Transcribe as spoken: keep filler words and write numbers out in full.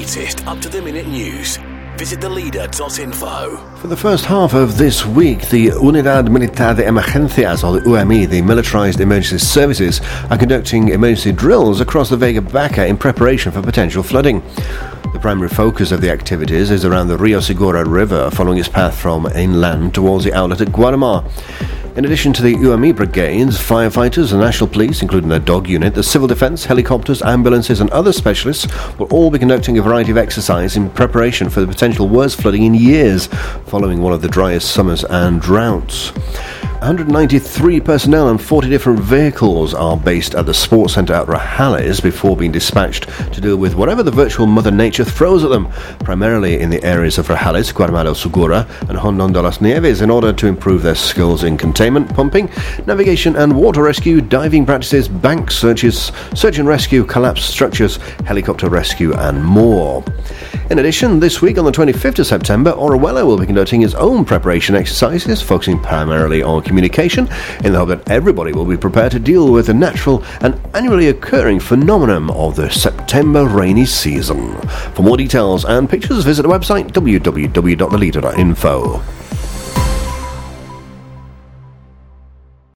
latest up-to-the-minute news, visit the leader dot info. For the first half of this week, the Unidad Militar de Emergencias, or the U M E, the Militarized Emergency Services, are conducting emergency drills across the Vega Baja in preparation for potential flooding. The primary focus of the activities is around the Rio Segura River, following its path from inland towards the outlet at Guatemala. In addition to the U M E brigades, firefighters, the National Police, including their dog unit, the Civil Defence, helicopters, ambulances and other specialists will all be conducting a variety of exercise in preparation for the potential worst flooding in years, following one of the driest summers and droughts. one hundred ninety-three personnel and forty different vehicles are based at the sports centre at Rajales before being dispatched to deal with whatever the virtual Mother Nature throws at them, primarily in the areas of Rajales, Guatemala Segura and Rondon de las Nieves, in order to improve their skills in containment, pumping, navigation and water rescue, diving practices, bank searches, search and rescue, collapsed structures, helicopter rescue and more. In addition, this week on the twenty-fifth of September, Orihuela will be conducting its own preparation exercises, focusing primarily on communication, in the hope that everybody will be prepared to deal with the natural and annually occurring phenomenon of the September rainy season. For more details and pictures, visit the website w w w dot the leader dot info.